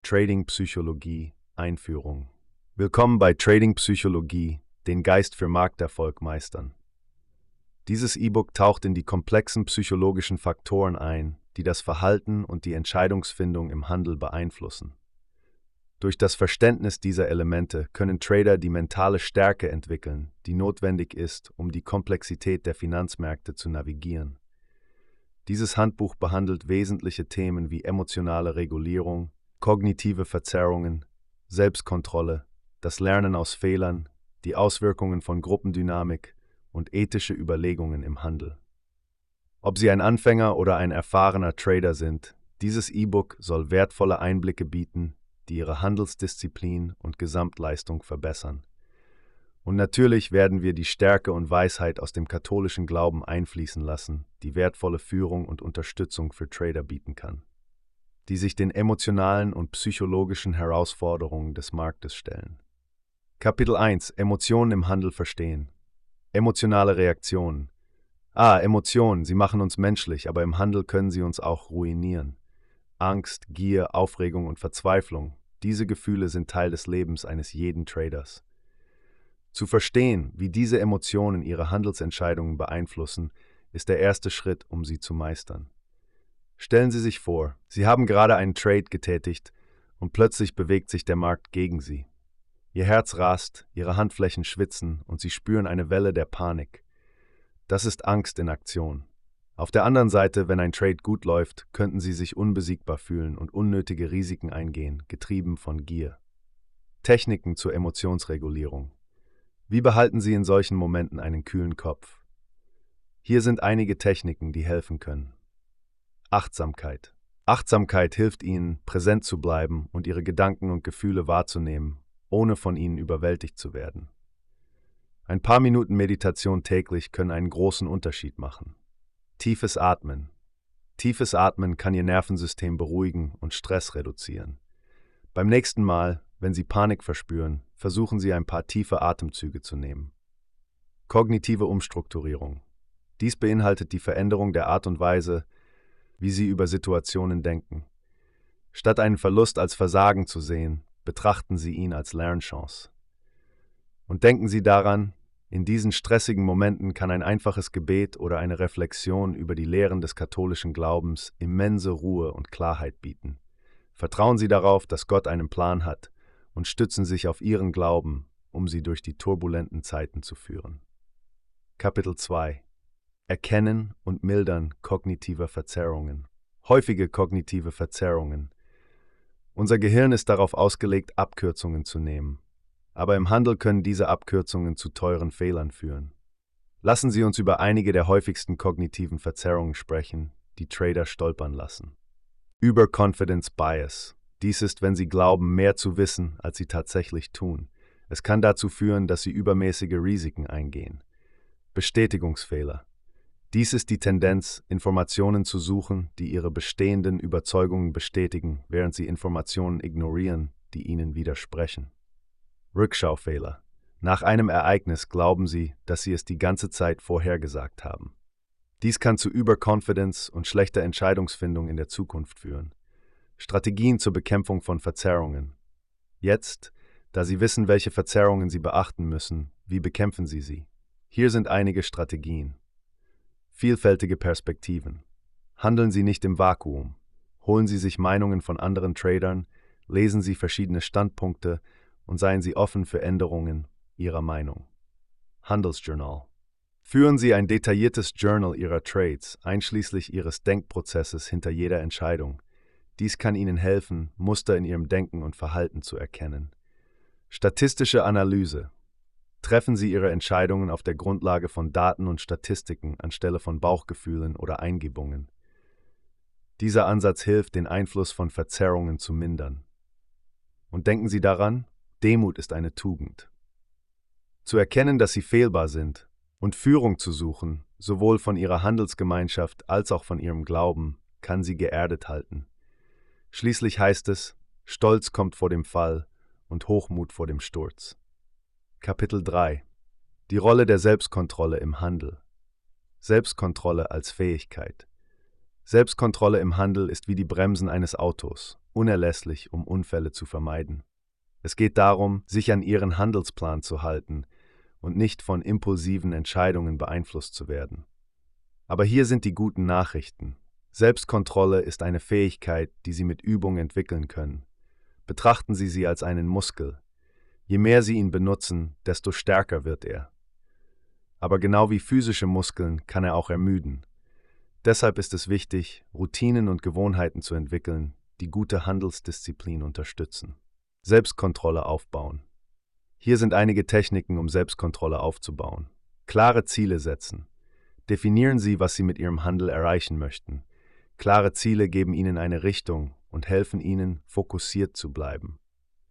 Trading Psychologie Einführung. Willkommen bei Trading Psychologie, den Geist für Markterfolg meistern. Dieses E-Book taucht in die komplexen psychologischen Faktoren ein, die das Verhalten und die Entscheidungsfindung im Handel beeinflussen. Durch das Verständnis dieser Elemente können Trader die mentale Stärke entwickeln, die notwendig ist, um die Komplexität der Finanzmärkte zu navigieren. Dieses Handbuch behandelt wesentliche Themen wie emotionale Regulierung, kognitive Verzerrungen, Selbstkontrolle, das Lernen aus Fehlern, die Auswirkungen von Gruppendynamik und ethische Überlegungen im Handel. Ob Sie ein Anfänger oder ein erfahrener Trader sind, dieses E-Book soll wertvolle Einblicke bieten, die Ihre Handelsdisziplin und Gesamtleistung verbessern. Und natürlich werden wir die Stärke und Weisheit aus dem katholischen Glauben einfließen lassen, die wertvolle Führung und Unterstützung für Trader bieten kann, die sich den emotionalen und psychologischen Herausforderungen des Marktes stellen. Kapitel 1: Emotionen im Handel verstehen. Emotionale Reaktionen. Emotionen, sie machen uns menschlich, aber im Handel können sie uns auch ruinieren. Angst, Gier, Aufregung und Verzweiflung, diese Gefühle sind Teil des Lebens eines jeden Traders. Zu verstehen, wie diese Emotionen ihre Handelsentscheidungen beeinflussen, ist der erste Schritt, um sie zu meistern. Stellen Sie sich vor, Sie haben gerade einen Trade getätigt und plötzlich bewegt sich der Markt gegen Sie. Ihr Herz rast, Ihre Handflächen schwitzen und Sie spüren eine Welle der Panik. Das ist Angst in Aktion. Auf der anderen Seite, wenn ein Trade gut läuft, könnten Sie sich unbesiegbar fühlen und unnötige Risiken eingehen, getrieben von Gier. Techniken zur Emotionsregulierung. Wie behalten Sie in solchen Momenten einen kühlen Kopf? Hier sind einige Techniken, die helfen können. Achtsamkeit. Achtsamkeit hilft Ihnen, präsent zu bleiben und Ihre Gedanken und Gefühle wahrzunehmen, ohne von ihnen überwältigt zu werden. Ein paar Minuten Meditation täglich können einen großen Unterschied machen. Tiefes Atmen. Tiefes Atmen kann Ihr Nervensystem beruhigen und Stress reduzieren. Beim nächsten Mal, wenn Sie Panik verspüren, versuchen Sie ein paar tiefe Atemzüge zu nehmen. Kognitive Umstrukturierung. Dies beinhaltet die Veränderung der Art und Weise, wie Sie über Situationen denken. Statt einen Verlust als Versagen zu sehen, betrachten Sie ihn als Lernchance. Und denken Sie daran, in diesen stressigen Momenten kann ein einfaches Gebet oder eine Reflexion über die Lehren des katholischen Glaubens immense Ruhe und Klarheit bieten. Vertrauen Sie darauf, dass Gott einen Plan hat, und stützen sich auf Ihren Glauben, um Sie durch die turbulenten Zeiten zu führen. Kapitel 2: Erkennen und Mildern kognitiver Verzerrungen. Häufige kognitive Verzerrungen. Unser Gehirn ist darauf ausgelegt, Abkürzungen zu nehmen. Aber im Handel können diese Abkürzungen zu teuren Fehlern führen. Lassen Sie uns über einige der häufigsten kognitiven Verzerrungen sprechen, die Trader stolpern lassen. Überconfidence Bias. Dies ist, wenn Sie glauben, mehr zu wissen, als Sie tatsächlich tun. Es kann dazu führen, dass Sie übermäßige Risiken eingehen. Bestätigungsfehler. Dies ist die Tendenz, Informationen zu suchen, die Ihre bestehenden Überzeugungen bestätigen, während Sie Informationen ignorieren, die ihnen widersprechen. Rückschaufehler. Nach einem Ereignis glauben Sie, dass Sie es die ganze Zeit vorhergesagt haben. Dies kann zu Überconfidence und schlechter Entscheidungsfindung in der Zukunft führen. Strategien zur Bekämpfung von Verzerrungen. Jetzt, da Sie wissen, welche Verzerrungen Sie beachten müssen, wie bekämpfen Sie sie? Hier sind einige Strategien. Vielfältige Perspektiven. Handeln Sie nicht im Vakuum. Holen Sie sich Meinungen von anderen Tradern, lesen Sie verschiedene Standpunkte und seien Sie offen für Änderungen Ihrer Meinung. Handelsjournal. Führen Sie ein detailliertes Journal Ihrer Trades, einschließlich Ihres Denkprozesses hinter jeder Entscheidung. Dies kann Ihnen helfen, Muster in Ihrem Denken und Verhalten zu erkennen. Statistische Analyse. Treffen Sie Ihre Entscheidungen auf der Grundlage von Daten und Statistiken anstelle von Bauchgefühlen oder Eingebungen. Dieser Ansatz hilft, den Einfluss von Verzerrungen zu mindern. Und denken Sie daran, Demut ist eine Tugend. Zu erkennen, dass Sie fehlbar sind und Führung zu suchen, sowohl von Ihrer Handelsgemeinschaft als auch von Ihrem Glauben, kann Sie geerdet halten. Schließlich heißt es, Stolz kommt vor dem Fall und Hochmut vor dem Sturz. Kapitel 3: Die Rolle der Selbstkontrolle im Handel. Selbstkontrolle als Fähigkeit. Selbstkontrolle im Handel ist wie die Bremsen eines Autos. unerlässlich, um Unfälle zu vermeiden. Es geht darum, sich an Ihren Handelsplan zu halten und nicht von impulsiven Entscheidungen beeinflusst zu werden. Aber hier sind die guten Nachrichten. Selbstkontrolle ist eine Fähigkeit, die Sie mit Übung entwickeln können. Betrachten Sie sie als einen Muskel. Je mehr Sie ihn benutzen, desto stärker wird er. Aber genau wie physische Muskeln kann er auch ermüden. Deshalb ist es wichtig, Routinen und Gewohnheiten zu entwickeln, die gute Handelsdisziplin unterstützen. Selbstkontrolle aufbauen. Hier sind einige Techniken, um Selbstkontrolle aufzubauen. Klare Ziele setzen. Definieren Sie, was Sie mit Ihrem Handel erreichen möchten. Klare Ziele geben Ihnen eine Richtung und helfen Ihnen, fokussiert zu bleiben.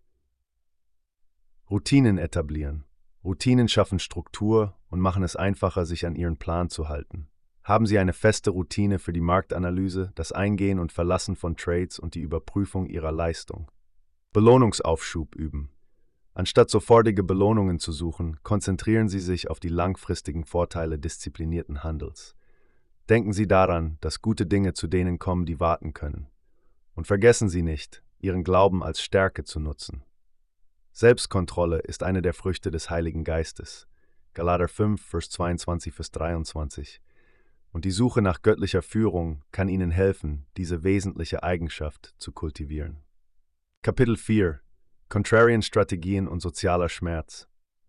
Routinen etablieren. Routinen schaffen Struktur und machen es einfacher, sich an Ihren Plan zu halten. Haben Sie eine feste Routine für die Marktanalyse, das Eingehen und Verlassen von Trades und die Überprüfung Ihrer Leistung. Belohnungsaufschub üben. Anstatt sofortige Belohnungen zu suchen, konzentrieren Sie sich auf die langfristigen Vorteile disziplinierten Handels. Denken Sie daran, dass gute Dinge zu denen kommen, die warten können. Und vergessen Sie nicht, Ihren Glauben als Stärke zu nutzen. Selbstkontrolle ist eine der Früchte des Heiligen Geistes. Galater 5, Vers 22 bis 23. Und die Suche nach göttlicher Führung kann Ihnen helfen, diese wesentliche Eigenschaft zu kultivieren. Kapitel 4. Contrarian-Strategien und sozialer Schmerz.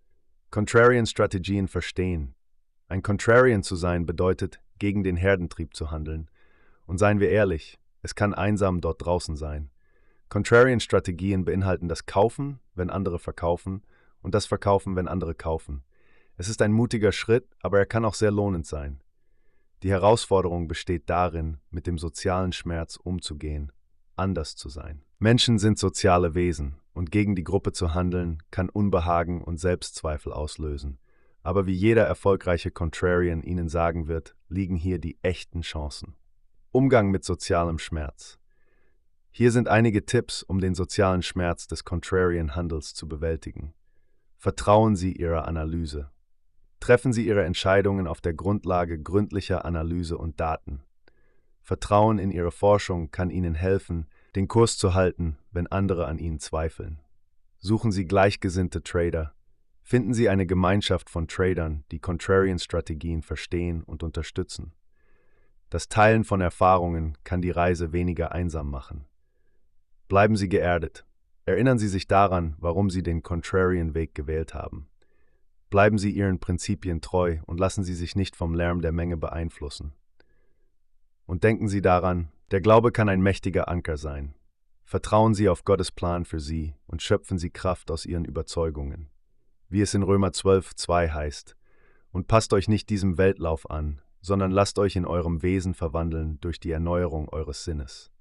Contrarian-Strategien verstehen. Ein Contrarian zu sein bedeutet, gegen den Herdentrieb zu handeln. Und seien wir ehrlich, es kann einsam dort draußen sein. Contrarian-Strategien beinhalten das Kaufen, wenn andere verkaufen, und das Verkaufen, wenn andere kaufen. Es ist ein mutiger Schritt, aber er kann auch sehr lohnend sein. Die Herausforderung besteht darin, mit dem sozialen Schmerz umzugehen, anders zu sein. Menschen sind soziale Wesen, und gegen die Gruppe zu handeln, kann Unbehagen und Selbstzweifel auslösen. Aber wie jeder erfolgreiche Contrarian Ihnen sagen wird, liegen hier die echten Chancen. Umgang mit sozialem Schmerz. Hier sind einige Tipps, um den sozialen Schmerz des Contrarian-Handels zu bewältigen. Vertrauen Sie Ihrer Analyse. Treffen Sie Ihre Entscheidungen auf der Grundlage gründlicher Analyse und Daten. Vertrauen in Ihre Forschung kann Ihnen helfen, den Kurs zu halten, wenn andere an Ihnen zweifeln. Suchen Sie gleichgesinnte Trader. Finden Sie eine Gemeinschaft von Tradern, die Contrarian-Strategien verstehen und unterstützen. Das Teilen von Erfahrungen kann die Reise weniger einsam machen. Bleiben Sie geerdet. Erinnern Sie sich daran, warum Sie den Contrarian-Weg gewählt haben. Bleiben Sie Ihren Prinzipien treu und lassen Sie sich nicht vom Lärm der Menge beeinflussen. Und denken Sie daran, der Glaube kann ein mächtiger Anker sein. Vertrauen Sie auf Gottes Plan für Sie und schöpfen Sie Kraft aus Ihren Überzeugungen. Wie es in Römer 12,2 heißt, und passt euch nicht diesem Weltlauf an, sondern lasst euch in eurem Wesen verwandeln durch die Erneuerung eures Sinnes.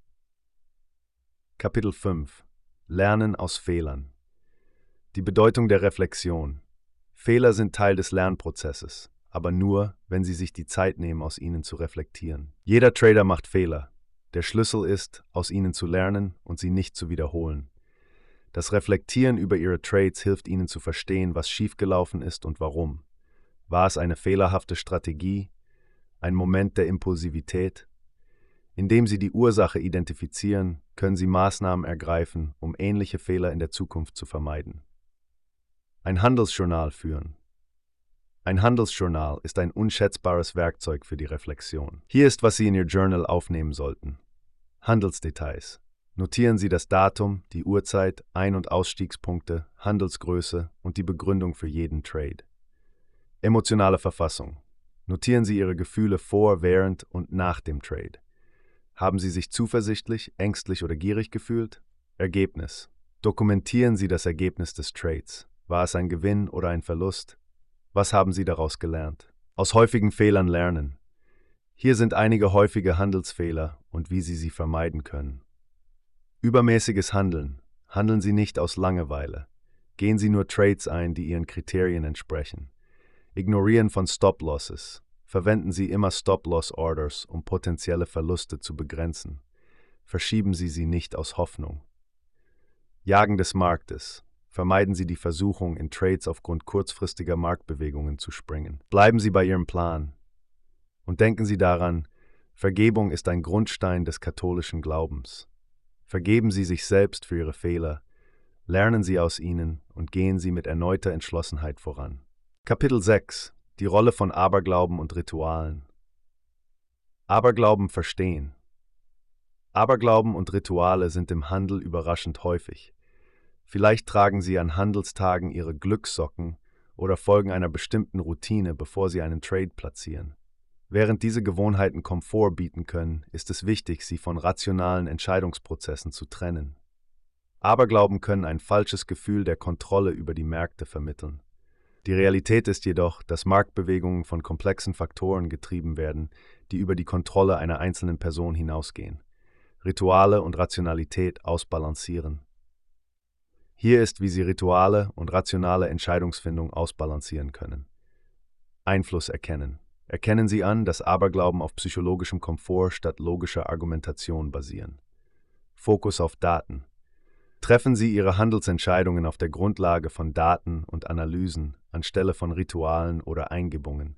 Kapitel 5. Lernen aus Fehlern. Die Bedeutung der Reflexion. Fehler sind Teil des Lernprozesses, aber nur, wenn Sie sich die Zeit nehmen, aus ihnen zu reflektieren. Jeder Trader macht Fehler. Der Schlüssel ist, aus ihnen zu lernen und sie nicht zu wiederholen. Das Reflektieren über Ihre Trades hilft Ihnen zu verstehen, was schiefgelaufen ist und warum. War es eine fehlerhafte Strategie? Ein Moment der Impulsivität? Indem Sie die Ursache identifizieren, können Sie Maßnahmen ergreifen, um ähnliche Fehler in der Zukunft zu vermeiden. Ein Handelsjournal führen. Ein Handelsjournal ist ein unschätzbares Werkzeug für die Reflexion. Hier ist, was Sie in Ihr Journal aufnehmen sollten. Handelsdetails. Notieren Sie das Datum, die Uhrzeit, Ein- und Ausstiegspunkte, Handelsgröße und die Begründung für jeden Trade. Emotionale Verfassung. Notieren Sie Ihre Gefühle vor, während und nach dem Trade. Haben Sie sich zuversichtlich, ängstlich oder gierig gefühlt? Ergebnis. Dokumentieren Sie das Ergebnis des Trades. War es ein Gewinn oder ein Verlust? Was haben Sie daraus gelernt? Aus häufigen Fehlern lernen. Hier sind einige häufige Handelsfehler und wie Sie sie vermeiden können. Übermäßiges Handeln. Handeln Sie nicht aus Langeweile. Gehen Sie nur Trades ein, die Ihren Kriterien entsprechen. Ignorieren von Stop-Losses. Verwenden Sie immer Stop-Loss-Orders, um potenzielle Verluste zu begrenzen. Verschieben Sie sie nicht aus Hoffnung. Jagen des Marktes. Vermeiden Sie die Versuchung, in Trades aufgrund kurzfristiger Marktbewegungen zu springen. Bleiben Sie bei Ihrem Plan. Und denken Sie daran, Vergebung ist ein Grundstein des katholischen Glaubens. Vergeben Sie sich selbst für Ihre Fehler, lernen Sie aus ihnen und gehen Sie mit erneuter Entschlossenheit voran. Kapitel 6: Die Rolle von Aberglauben und Ritualen. Aberglauben verstehen. Aberglauben und Rituale sind im Handel überraschend häufig. Vielleicht tragen Sie an Handelstagen Ihre Glückssocken oder folgen einer bestimmten Routine, bevor Sie einen Trade platzieren. Während diese Gewohnheiten Komfort bieten können, ist es wichtig, sie von rationalen Entscheidungsprozessen zu trennen. Aberglauben können ein falsches Gefühl der Kontrolle über die Märkte vermitteln. Die Realität ist jedoch, dass Marktbewegungen von komplexen Faktoren getrieben werden, die über die Kontrolle einer einzelnen Person hinausgehen. Rituale und Rationalität ausbalancieren. Hier ist, wie Sie Rituale und rationale Entscheidungsfindung ausbalancieren können. Einfluss erkennen. Erkennen Sie an, dass Aberglauben auf psychologischem Komfort statt logischer Argumentation basieren. Fokus auf Daten. Treffen Sie Ihre Handelsentscheidungen auf der Grundlage von Daten und Analysen anstelle von Ritualen oder Eingebungen.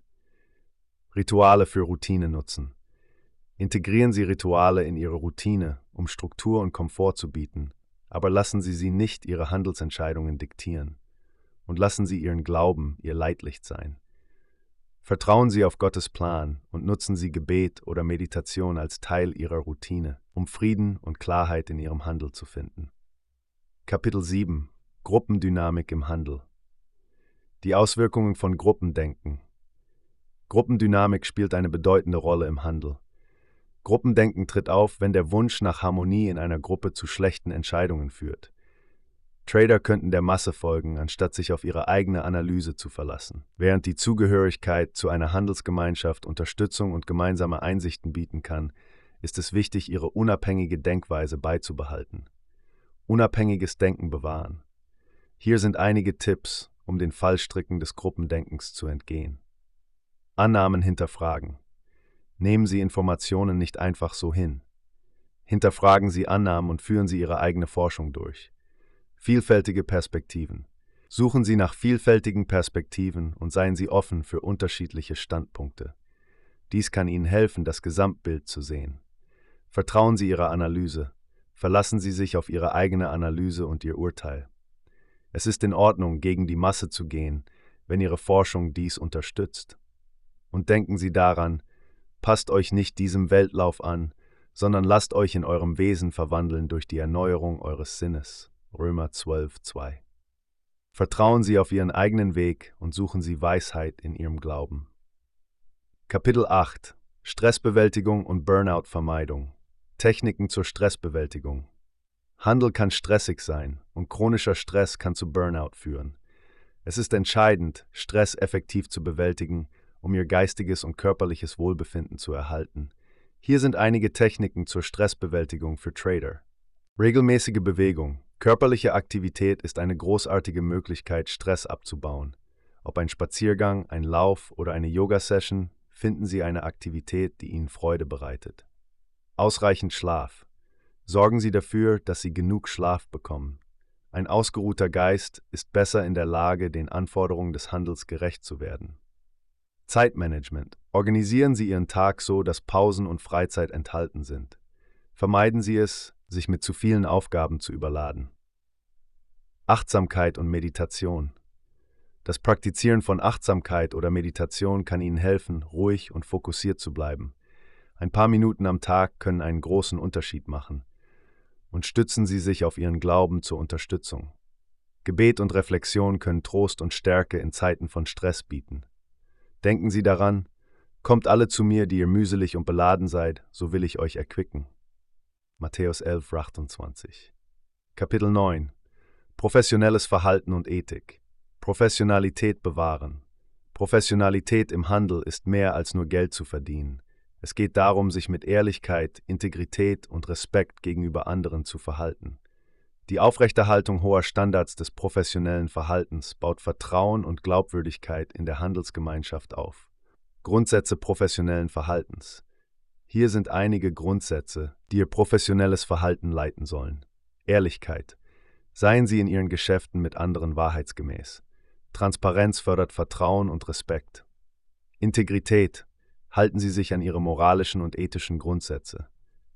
Rituale für Routine nutzen. Integrieren Sie Rituale in Ihre Routine, um Struktur und Komfort zu bieten, aber lassen Sie sie nicht Ihre Handelsentscheidungen diktieren. Und lassen Sie Ihren Glauben Ihr Leitlicht sein. Vertrauen Sie auf Gottes Plan und nutzen Sie Gebet oder Meditation als Teil Ihrer Routine, um Frieden und Klarheit in Ihrem Handel zu finden. Kapitel 7: Gruppendynamik im Handel. Die Auswirkungen von Gruppendenken. Gruppendynamik spielt eine bedeutende Rolle im Handel. Gruppendenken tritt auf, wenn der Wunsch nach Harmonie in einer Gruppe zu schlechten Entscheidungen führt. Trader könnten der Masse folgen, anstatt sich auf ihre eigene Analyse zu verlassen. Während die Zugehörigkeit zu einer Handelsgemeinschaft Unterstützung und gemeinsame Einsichten bieten kann, ist es wichtig, ihre unabhängige Denkweise beizubehalten. Unabhängiges Denken bewahren. Hier sind einige Tipps, um den Fallstricken des Gruppendenkens zu entgehen. Annahmen hinterfragen. Nehmen Sie Informationen nicht einfach so hin. Hinterfragen Sie Annahmen und führen Sie Ihre eigene Forschung durch. Vielfältige Perspektiven. Suchen Sie nach vielfältigen Perspektiven und seien Sie offen für unterschiedliche Standpunkte. Dies kann Ihnen helfen, das Gesamtbild zu sehen. Vertrauen Sie Ihrer Analyse. Verlassen Sie sich auf Ihre eigene Analyse und Ihr Urteil. Es ist in Ordnung, gegen die Masse zu gehen, wenn Ihre Forschung dies unterstützt. Und denken Sie daran, passt euch nicht diesem Weltlauf an, sondern lasst euch in eurem Wesen verwandeln durch die Erneuerung eures Sinnes. Römer 12,2. Vertrauen Sie auf Ihren eigenen Weg und suchen Sie Weisheit in Ihrem Glauben. Kapitel 8: Stressbewältigung und Burnout-Vermeidung. Techniken zur Stressbewältigung. Handel kann stressig sein und chronischer Stress kann zu Burnout führen. Es ist entscheidend, Stress effektiv zu bewältigen, um Ihr geistiges und körperliches Wohlbefinden zu erhalten. Hier sind einige Techniken zur Stressbewältigung für Trader. Regelmäßige Bewegung. Körperliche Aktivität ist eine großartige Möglichkeit, Stress abzubauen. Ob ein Spaziergang, ein Lauf oder eine Yoga-Session, finden Sie eine Aktivität, die Ihnen Freude bereitet. Ausreichend Schlaf. Sorgen Sie dafür, dass Sie genug Schlaf bekommen. Ein ausgeruhter Geist ist besser in der Lage, den Anforderungen des Handels gerecht zu werden. Zeitmanagement. Organisieren Sie Ihren Tag so, dass Pausen und Freizeit enthalten sind. Vermeiden Sie es, sich mit zu vielen Aufgaben zu überladen. Achtsamkeit und Meditation. Das Praktizieren von Achtsamkeit oder Meditation kann Ihnen helfen, ruhig und fokussiert zu bleiben. Ein paar Minuten am Tag können einen großen Unterschied machen. Und stützen Sie sich auf Ihren Glauben zur Unterstützung. Gebet und Reflexion können Trost und Stärke in Zeiten von Stress bieten. Denken Sie daran, kommt alle zu mir, die ihr mühselig und beladen seid, so will ich euch erquicken. Matthäus 11,28. Kapitel 9: Professionelles Verhalten und Ethik. Professionalität bewahren. Professionalität im Handel ist mehr als nur Geld zu verdienen. Es geht darum, sich mit Ehrlichkeit, Integrität und Respekt gegenüber anderen zu verhalten. Die Aufrechterhaltung hoher Standards des professionellen Verhaltens baut Vertrauen und Glaubwürdigkeit in der Handelsgemeinschaft auf. Grundsätze professionellen Verhaltens. Hier sind einige Grundsätze, die Ihr professionelles Verhalten leiten sollen. Ehrlichkeit. Seien Sie in Ihren Geschäften mit anderen wahrheitsgemäß. Transparenz fördert Vertrauen und Respekt. Integrität. Halten Sie sich an Ihre moralischen und ethischen Grundsätze.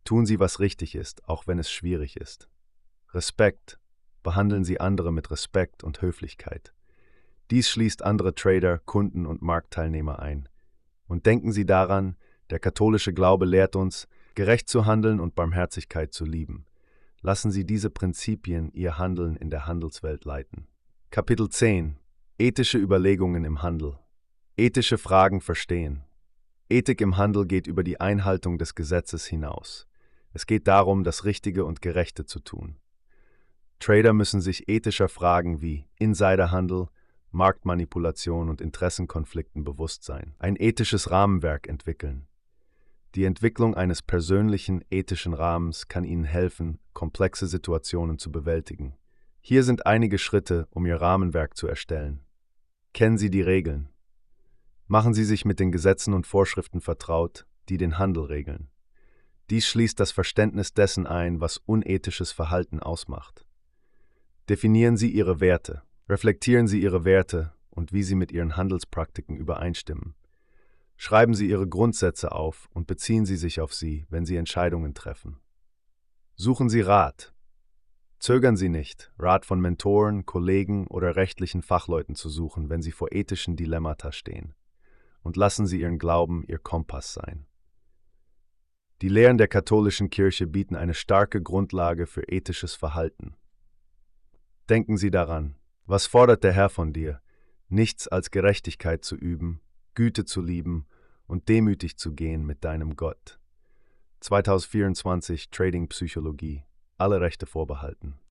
Tun Sie, was richtig ist, auch wenn es schwierig ist. Respekt. Behandeln Sie andere mit Respekt und Höflichkeit. Dies schließt andere Trader, Kunden und Marktteilnehmer ein. Und denken Sie daran, der katholische Glaube lehrt uns, gerecht zu handeln und Barmherzigkeit zu lieben. Lassen Sie diese Prinzipien Ihr Handeln in der Handelswelt leiten. Kapitel 10. Ethische Überlegungen im Handel. Ethische Fragen verstehen. Ethik im Handel geht über die Einhaltung des Gesetzes hinaus. Es geht darum, das Richtige und Gerechte zu tun. Trader müssen sich ethischer Fragen wie Insiderhandel, Marktmanipulation und Interessenkonflikten bewusst sein. Ein ethisches Rahmenwerk entwickeln. Die Entwicklung eines persönlichen ethischen Rahmens kann Ihnen helfen, komplexe Situationen zu bewältigen. Hier sind einige Schritte, um Ihr Rahmenwerk zu erstellen. Kennen Sie die Regeln. Machen Sie sich mit den Gesetzen und Vorschriften vertraut, die den Handel regeln. Dies schließt das Verständnis dessen ein, was unethisches Verhalten ausmacht. Definieren Sie Ihre Werte. Reflektieren Sie Ihre Werte und wie sie mit Ihren Handelspraktiken übereinstimmen. Schreiben Sie Ihre Grundsätze auf und beziehen Sie sich auf sie, wenn Sie Entscheidungen treffen. Suchen Sie Rat. Zögern Sie nicht, Rat von Mentoren, Kollegen oder rechtlichen Fachleuten zu suchen, wenn Sie vor ethischen Dilemmata stehen. Und lassen Sie Ihren Glauben Ihr Kompass sein. Die Lehren der katholischen Kirche bieten eine starke Grundlage für ethisches Verhalten. Denken Sie daran, was fordert der Herr von dir? Nichts als Gerechtigkeit zu üben, Güte zu lieben und demütig zu gehen mit deinem Gott. 2024 Trading Psychologie. Alle Rechte vorbehalten.